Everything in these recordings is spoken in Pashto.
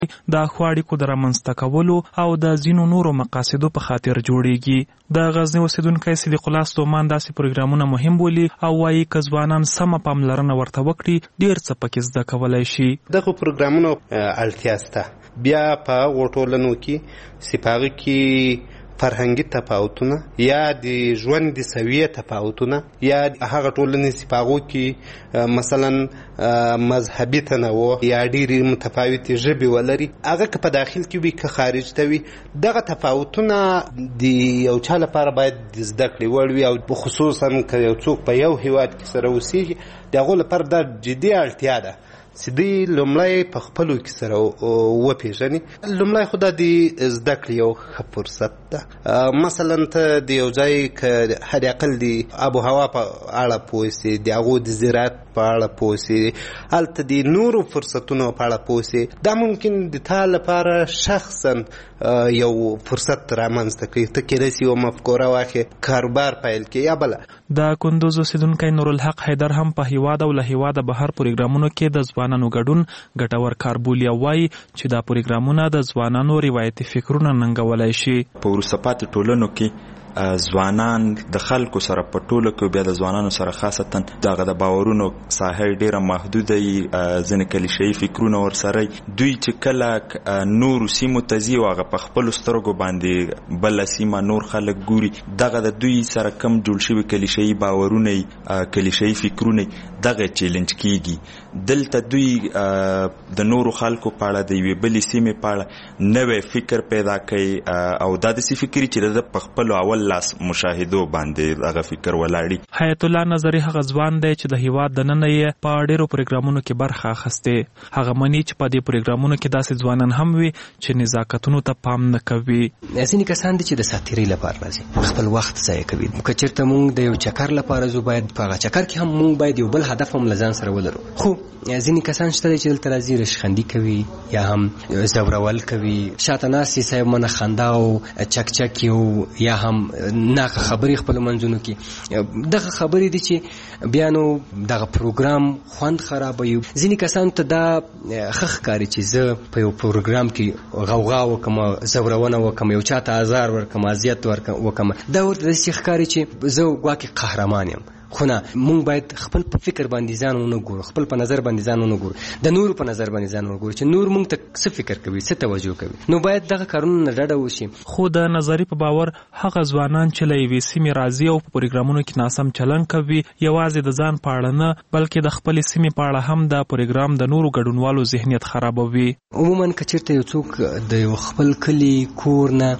د ښو اړیکو د رامنځته کولو او د ځینو نورو مقاصدو په خاطر جوړیږي. د غزني اوسیدونکی صدیق الله ستومان داسې پروګرامونه مهم بولي او وایي که ځوانان سمه پاملرنه ورته وکړي ډېر څه پکې زده کولی شي. دغه پروګرامونو اړتیا شته. بیا په هغو ټولنو کې چې په هغه کې فرهنګي تفاوتونه یا د ژوند د سویې تفاوتونه یا هغه ټولنې چې په هغو کې مثلا مذهبي تنوع یا ډېرې متفاوتې ژبې ولري، هغه که په داخل کې وي که خارج ته وي، دغه تفاوتونه د یو چا لپاره باید د زده کړې وړ وي او خصوصا که یو څوک په یو هیواد کې سره اوسېږي د هغو لپاره دا جدي اړتیا ده چې دوی لومړی په خپلو کې سره وپېژني. لومړی خو دا د زده کړې یو ښه فرصت ده. مثلا ته د یو ځای که حد اقل د آب و هوا په اړه پوه سې، د هغو د زراعت په اړه پوه سې، هلته د نورو فرصتونو په اړه پوه سې، دا ممکن د تا لپاره شخصا یو فرصت رامنځته کړي. ته کېدای سي یوه مفکوره واخلې، کاروبار پیل کړي یا بله. د کندوز اوسیدونکی نورالحق حیدر هم په هیواد او له هیواده بهر پروګرامونو کې د ځوانانو ګډون ګټور کار بولي او وایي چې دا پروګرامونه د ځوانانو روایتي فکرونه ننګولی شي. په وروسته پاتې ټولنو کې ځوانان د خلکو سره په ټوله کې بیا د ځوانانو سره خاصتا دغه د باورونو ساحه ډیره محدوده وي، ځینې کلیشه‌ایي فکرونه ورسره دوی چې کله نورو سیمو ته ځي او هغه په خپلو سترګو باندې بله سیمه نور خلک ګوري، دغه د دوی سره کم جوړ شوي کلیشه‌ایي باورونه کلیشه‌ایي فکرونه دغه چیلنج کیږي. دلته دوی د نورو خلکو په اړه د یوې بلې سیمې په اړه نوی فکر پیدا کوي او دا داسې فکر چې د په خپلو اول لاس مشاهدو باندې هغه فکر ولاړي. حیات الله نظری هغه ځوان دی چې د هیواد دننه یې په ډېرو پروګرامونو کې برخه اخیستې. هغه مني چې په دې پروګرامونو کې داسې ځوانان هم وي چې نزاکتونو ته پام نه کوي. ځینې کسان دي چې د ساتیرۍ لپاره راځي، خپل وخت ضایع کوي. که چېرته موږ د یو چکر لپاره ځو، باید په هغه چکر کې هم موږ باید یو بل هدف هم له ځان سره ولرو. خو ځینې کسان شته چې دلته راځي رشخندي کوي یا هم زورول کوي، شاته ناست دي صاحب منه خندا او چک چک یا هم ناقه خبرې خپل منځونو کې. دغه خبرې دي چې بیا نو دغه پروګرام خوند خرابوي. ځینې کسانو ته دا ښه ښکاري چې زه په یو پروګرام کې غوغا وکړم، زورونه وکړم، یو چاته ازار ورکړم، اذیت وکړم. دا ورته داسې ښکاري چې زه ګواکې قهرمان یم. خو نه، مونږ باید خپل په فکر باندې ځان ونه ګورو، خپل په نظر باندې ځان ونه ګورو، د نورو په نظر باندې ځان ونه ګورو چې نور مونږ ته څه فکر کوي، څه توجه کوي. نو باید دغه کارونه نه ډډه وشي. خو د نظري په باور هغه ځوانان چې له یوې سیمې راځي او په پروګرامونو کې ناسم چلن کوي، یوازې د ځان په اړه نه بلکې د خپلې سیمې په اړه هم د پروګرام د نورو ګډونوالو ذهنیت خرابوي. عموما که چېرته یو څوک د یو خپل کلي کور نه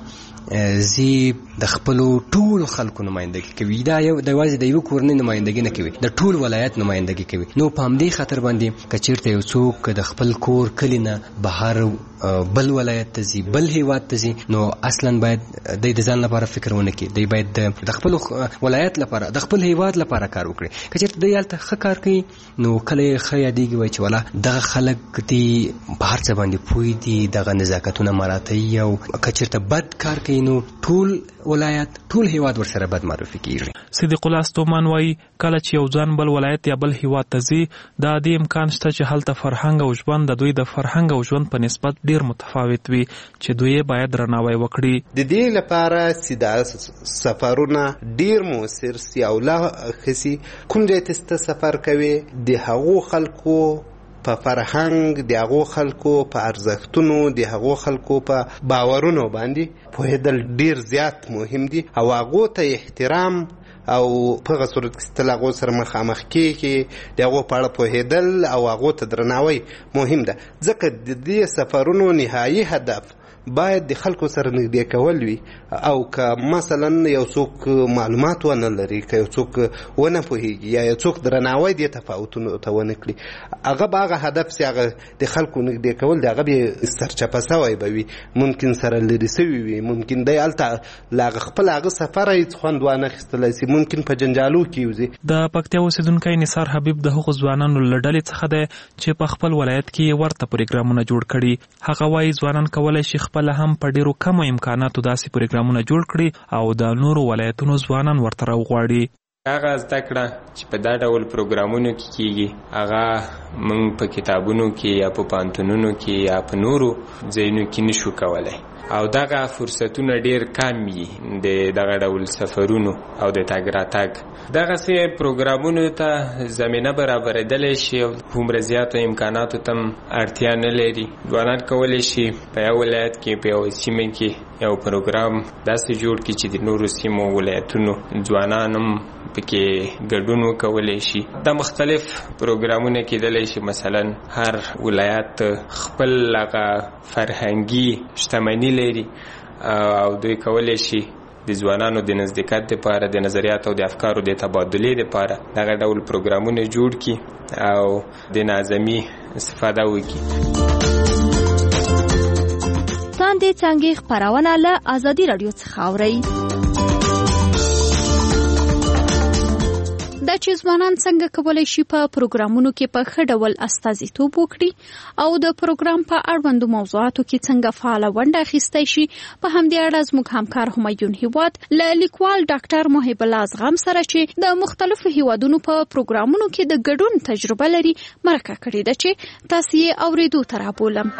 زی د خپلو ټولو خلکو نمایندګي کوي، دا یوازې د یوه کورنۍ نمایندګي نه کوي، د ټول ولایت نمایندګي کوي. نو په همدې خاطر باندې که چېرته یو څوک د خپل کور کلي نه بهر بل ولایت ته ځي، بل هیواد ته ځي، نو اصلا باید د ځان لپاره فکر ونه کړي. دی باید د خپل ولایت لپاره، د خپل هیواد لپاره کار وکړي. که چېرته دی هلته ښه کار کوي نو کله یې ښه یادېږي، وایي چې والا دغه خلک دي په هر څه باندې پوه دي، دغه نزاکتونه مراعتوي. او که چېرته بد کار کوي نو ټول ولایت، ټول هیواد ورسره بد معرفي کیږي. صدیق الله ستومان وایي کله چې یو ځوان بل ولایت یا بل هیواد ته ځي، دا د امکان شته چې هلته فرهنګ او ژوند د دوی د فرهنګ او ژوند په نسبت ډیر متفاوت وي چې دوی باید درناوی وکړي. د دې لپاره چې دا سفرونه ډیر مؤثر سي او لا ښه سي، کوم ځای ته سفر کوي د هغو خلکو په فرهنګ، د هغو خلکو په ارزښتونو، د هغو خلکو په باورونو باندې پوهېدل ډیر زیات مهم دي او هغو ته احترام او په هغه صورت کې چې تل هغو سره مخامخ کېږي د هغو په اړه پوهېدل او هغو ته درناوی مهم ده. ځکه د دې سفرونو نهایي هدف باید د خلکو سره نږدې کول وي. او که مثلا یو څوک معلومات ونه لري، که یو څوک ونه پوهېږي یا یو څوک درناوی دې تفاوتونو ته ونه کړي، هغه به هغه هدف چې هغه د خلکو نږدې کول د هغه به سرچپه سوی به وي، ممکن سره لرې سوي وي، ممکن دی هلته له هغه خپل هغه سفره هېڅ خوند وانه اخیستلی سي، ممکن په جنجالو کې وځي. د پکتیا اوسیدونکی نثار حبیب د هغو ځوانانو له ډلې څخه دی چې په خپل ولایت کې ورته پروګرامونه جوړ کړي. هغه وایي ځوانان کولی شي خپله هم په ډیرو کمو امکاناتو داسې پروګرامونه جوړ کړي او د نورو ولایتونو ځوانان ورته راوغواړي. هغه زده کړه چې په دا ډول پروګرامونو کې کیږي هغه موږ په کتابونو کې یا په پوهنتونونو کې یا په نورو ځایونو کې نشو کولی او دغه فرصتونه ډیر کم وي د دغه ډول سفرونو او د تګ راتګ دغسې پروګرامونو ته زمینه برابرېدلی شي او هومره زیاتو امکاناتو ته اړتیا نه لري. ځوانان کولی شي په یو ولایت کې په یوه سیمه کې یو پروګرام داسې جوړ کړي چې د نورو سیمو ولایتونو ځوانان هم پکې ګډون وکولی شي. دا مختلف پروګرامونه کېدلی شي، مثلا هر ولایت خپل هغه فرهنګي شتمني لري او دوی کولی شي د ځوانانو د نزدېکت لپاره د نظریاتو او د افکارو د تبادلې لپاره دغه ډول پروګرامونه جوړ کړي او د نظمي استفاده وکړي. تاندې څانګې خپرونه له ازادي راډیو څخه اورئ. دا چې ځوانان څنګه کولی شي په پروګرامونو کې په ښه ډول استازیتوب وکړي او د پروګرام په اړوندو موضوعاتو کې څنګه فعاله ونډه اخیستی شي، په همدې اړه زموږ همکار همایون هیواد له لیکوال ډاکټر محب الله ازغم سره چې د مختلفو هیوادونو په پروګرامونو کې د ګډون تجربه لري مرکه کړې ده چې تاسو یې اورېدو ته رابولم.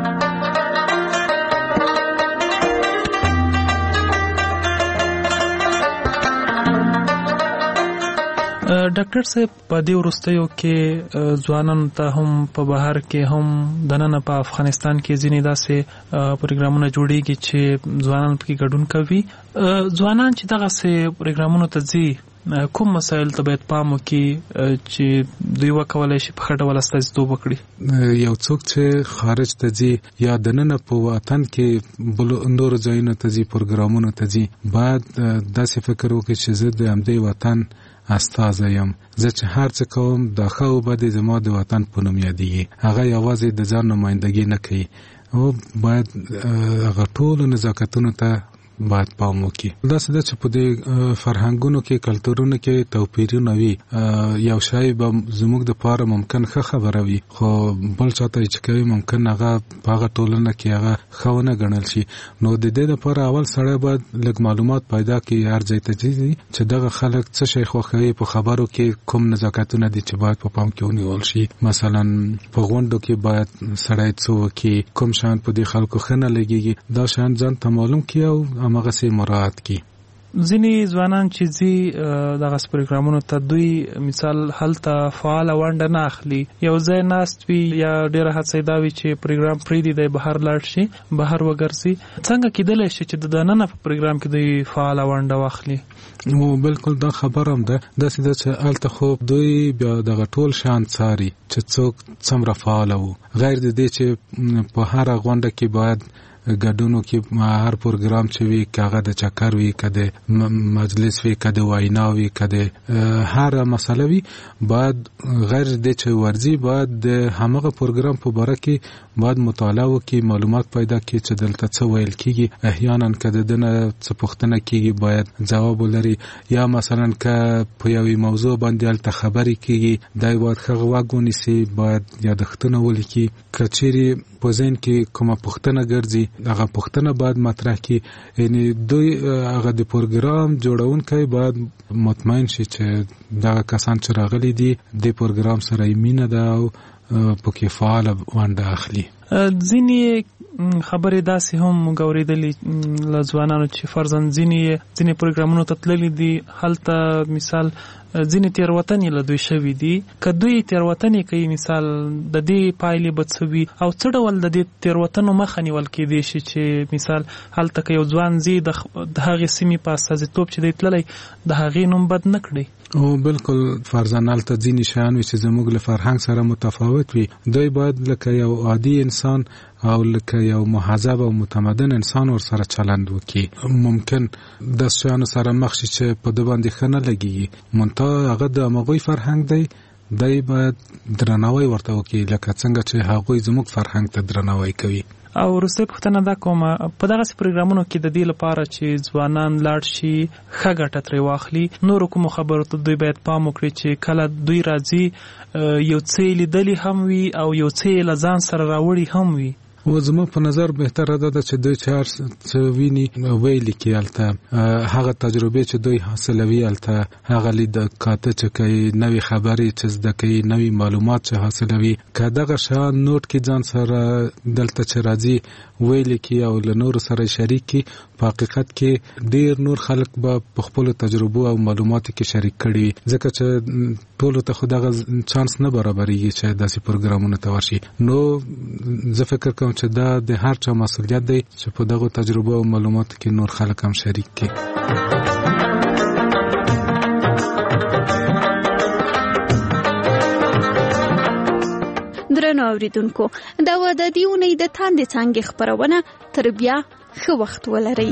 ډاکټر صاحب، په دې وروستیو کې ځوانانو ته هم په بهر کې هم دننه په افغانستان کې ځینې داسې پروګرامونه جوړیږي چې ځوانان پکې ګډون کوي. ځوانان چې دغسې پروګرامونو ته ځي کوم مسایل ته باید پام وکړي چې دوی وکولی شي په ښه ډول استازیتوب وکړي؟ یو څوک چې خارج ته ځي یا دننه په وطن کې بل نورو ځایونو ته ځي پروګرامونو ته ځي باید داسې فکر وکړي چې زه د همدې وطن استازی یم. زه چې هر څه کوم د ښه او بدې زما د وطن په نوم یادېږي. هغه یوازې د ځان نمایندګي نه کوي او باید هغه ټولو نزاکتونو ته باید پام وکړي. داسې ده چې په دې فرهنګونو کې کلتورونو کې توپیرونه وي. یو شی به زموږ دپاره ممکن ښه خبره وي خو بل چاته چې کوي ممکن هغه په هغه ټولنه کې هغه ښه ونه ګڼل شي. نو د دې دپاره اول سړی باید لږ معلومات پیدا کړي هر ځای ته ځي چې دغه خلک څه شی خوښوي، په خبرو کې کوم نزاکتونه دي چې باید په پام کې ونیول شي. مثلا په غونډو کې باید سړی څه وکړي، کوم شیان په دې خلکو ښه نه لګېږي، دا شیان ځان ته معلوم کړي او همغسې مراعات کړي. ځینې ځوانان چې ځي دغسې پروګرامونو ته دوی مثال هلته فعاله ونډه نه اخلي، یو ځای ناست وي یا ډېره هڅه دا وي چې پروګرام پرېږدي دی بهر لاړ شي، بهر وګرځي. څنګه کېدلی شي چې د دننه په پروګرام کې دوی فعاله ونډه واخلي؟ بالکل دا خبر هم ده. داسې ده چې هلته خو دوی بیا دغه ټول شیان څاري چې څوک څومره فعاله وو، غیر د دې چې په هره غونډه کې باید ګډونو کې هر پروګرام چې وي که هغه د چکر وي که د مجلس وي که د وینا وي که د هر مسله وي باید غیر دې چې ورځي باید د همغه پروګرام په باره کې باید مطالعه وکړي، معلومات پیدا کړي چې دلته څه ویل کېږي. احیانا که د ده نه څه پوښتنه کېږي باید ځواب ولري، یا مثلا که په یوې موضوع باندې هلته خبرې کېږي دی باید ښه غوږ ونیسي، باید یادښتونه ولیکي. که چیرې په ذهن کې کومه پوښتنه ګرځي هغه پوښتنه باید مطرح کړي. یعنی دوی هغه د پروګرام جوړونکی باید مطمئن شي چې دغه کسان چې راغلي دي د پروګرام سره یې مینه ده او پکې فعاله ونډه اخلي. ځینې خبرې داسې هم موږ اورېدلې له ځوانانو چې فرضاً ځینې پروګرامونو ته تللي دي، هلته مثال ځینې تېروتنې له دوی شوي دي. که دوی تېروتنې کوي مثال د دې پایلې به څه وي او څه ډول د دې تېروتنو مخه نیول کېدی شي چې مثال هلته که یو ځوان ځي د هغې سیمې په استازیتوب چې دی تللی د هغې نوم بد نه کړي؟ او بالکل فرضاً هلته ځینې شیان وي چې زموږ له فرهنګ سره متفاوت وي، دوی باید لکه یو عادي انسان او لکه یو مهذب او متمدن انسان ورسره چلند وکړي. ممکن د شیانو سره مخ شي چې په ده باندې ښه نه لګېږي، منتها هغه د همغوی فرهنګ دی باید درناوی ورته وکړي لکه څنګه چې هغوی زموږ فرهنګ ته درناوی کوي. او وروستۍ پوښتنه دا کومه، په دغسې پروګرامونو کې د دې لپاره چې ځوانان لاړ شي ښه ګټه ترې واخلي، نورو کومو خبرو ته دوی باید پام وکړي چې کله دوی راځي یو څه یې لیدلي هم وي او یو څه یې له ځان سره راوړي هم وي؟ او زما په نظر بهتره ده چې دوی چار څه ویني ویلي کې الته هغه تجربه چې دوی حاصلوي الته هغه لید کاته چې کوي نوې خبرې چې زده کوي نوې معلومات چې حاصلوي که دغه شان نوٹ کې ځان سره دلته چې راځي ویلي کې او له نور سره شریک کی په حقیقت کې ډیر نور خلک به په خپل تجربه او معلوماتو کې شریک کړي ځکه چې ټول ته خو دغه چانس نه برابرېږي چې داسې پروګرامونه ته ورشي. نو زه فکر کوم چې دا د هر چا مسؤلیت دی چې په دغه تجربه او معلوماتو کې نور خلک هم شریک کړي. درنو اوریدونکو دا و د دې اونۍ د تاندې څانګې خپرونه تر بیا ښه وخت ولرئ.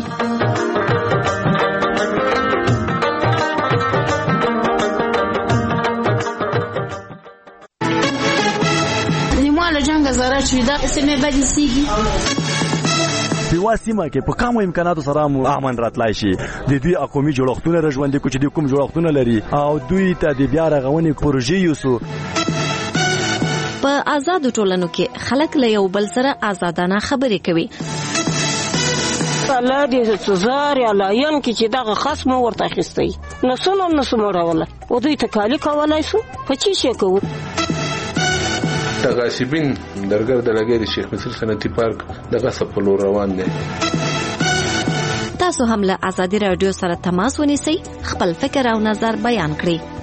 نیماله جنگ زاره چې دا سمې بدې سیږي په سیمه کې په کومو امکاناتو سره مو امن راتلای شي د دوی قومي جوړښتونه رژوندې کوي چې کوم جوړښتونه لري او دوی ته د بیا رغونې پروژې یوسو. په آزادو ټولنو کې خلک له یو بل سره آزادانه خبرې کوي. الله دې سزار یا لاین کې چې دغه خصم ورته اخیستی نو څنګه راوله او دوی ته کالی کولای شو په چی شي کوو. تغاسبین درګر د لګي د شیخ مصر صنعتي پارک دغه سپلو روان دي. تاسو هم له آزادي رادیو سره تماس ونیسئ خپل فکر او نظر بیان کړئ.